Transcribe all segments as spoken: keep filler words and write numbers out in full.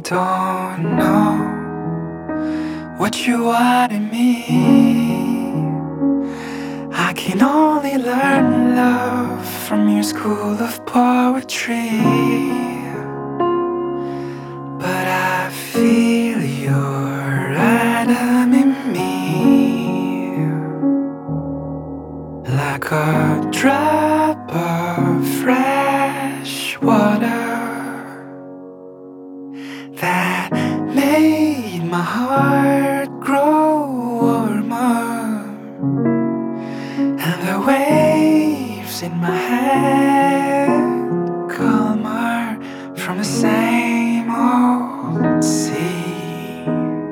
don't know what you want in me. I can only learn love from your school of poetry, but I feel your rhythm in me, like a drop of fresh water that made my heart grow warmer, and the waves in my head calmer from the same old sea.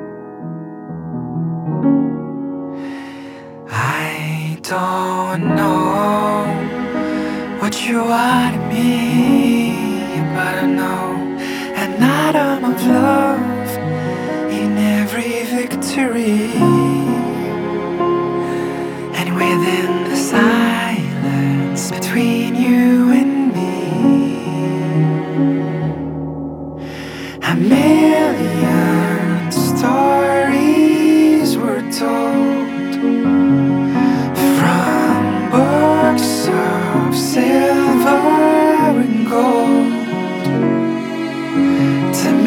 I don't know what you want in me, but I know an atom of love in every victory, and within the silence between you and me, a million stories were told from books of silver and gold to